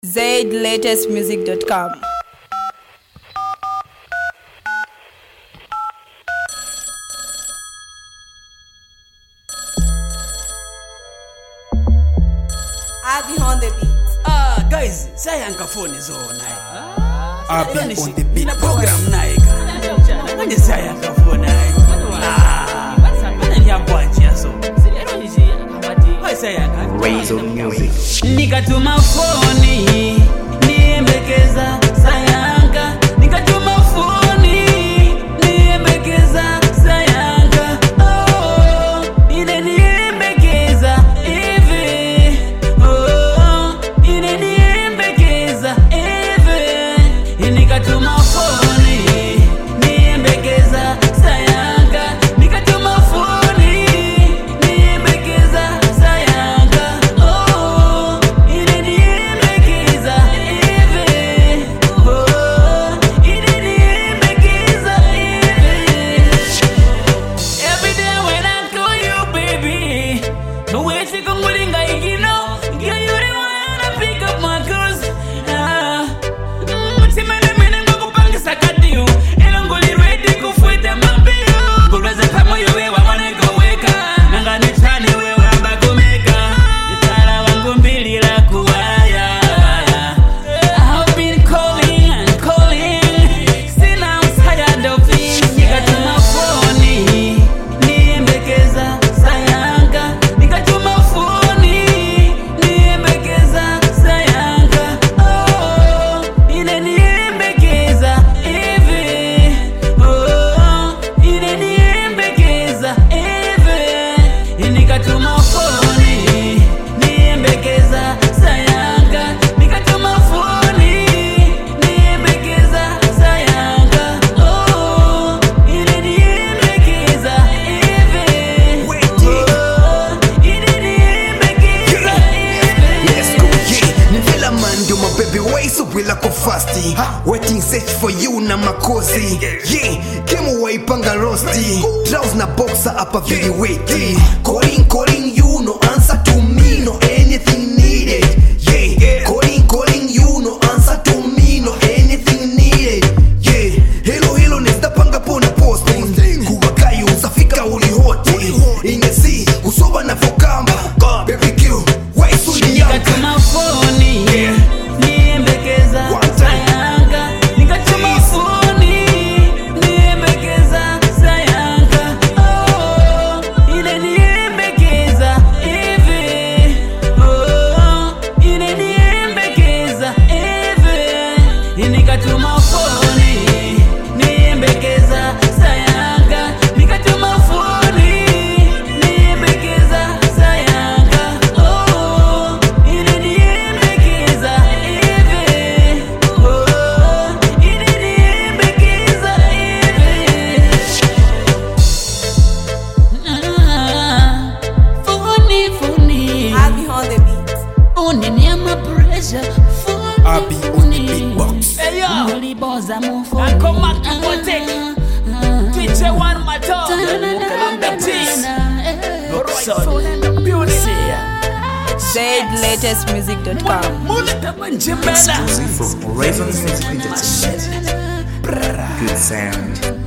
ZLatestmusic.com. Abi on the beat. Guys, saya angafoni zona. Abi on the beat. Ina program naika. Manje saya angafoni. Mana nyabwanjia so. Why saya angafoni? Raise on music. Nikatuma foni, niembekeza sayanga. Nikatuma foni, niembekeza sayanga. Oh, ine niembekeza hivi. Oh, ine niembekeza hivi. Nikatuma foni, niembekeza sayanga. Nikatuma foni, niembekeza sayanga. Oh, ine niembekeza hivi. Oh, ine niembekeza hivi. Every day when I call you, baby, the way she come with you know, girl, you the one I pick up my calls. Simene mene ngokupanga sakadiu, elo ngoli ready kufuata mapio. Ngolweza kama yowe wamaneko weka, nangane chane wewe ambakumeka. Itala wangu mbili la kuwaya. I've been calling and calling, still I'm tired of it. Nikatuma foni, niembekeza sayanga. Nikatuma foni, niembekeza sayanga. Oh, ine niembekeza hivi. Oh, ine niembekeza hivi. Nikatuma foni, niembekeza sayanga. Nikatuma foni, niembekeza sayanga. Oh, ine niembekeza hivi. Oh, ine niembekeza hivi. Let's go, yeah. Nivela man, do my baby way so we like fasty. Waiting search for you na makosi. Yeah, kemo waipanga rosti. Draws na boxer up a very weighty. Calling you, no answer to me, no anything needed. Yeah, calling you, no answer to me, no anything needed. Yeah, hello, nesta panga pona posting. Kubakayo, usafika uli hoti. Ingesi, usoba na fokamba. Baby girl, why so Nikatuma foni, niembekeza sayanga. Nikatuma foni, niembekeza sayanga. Oh, ine niembekeza hivi. Oh, ine niembekeza hivi. Nikatuma foni, niembekeza sayanga. Nikatuma foni, niembekeza sayanga. Oh, ine niembekeza hivi. Oh, ine niembekeza hivi. Foni. Abi on the beat. Foni ni ama pressure. Foni. Abi on the beatbox. Hey yo, Uliboza mufoni. Akoma kiboteki. Twiche one mato. Kalunda team. ZLatestmusic.com. Exclusive from Raise on Music Entertainment. Good sound.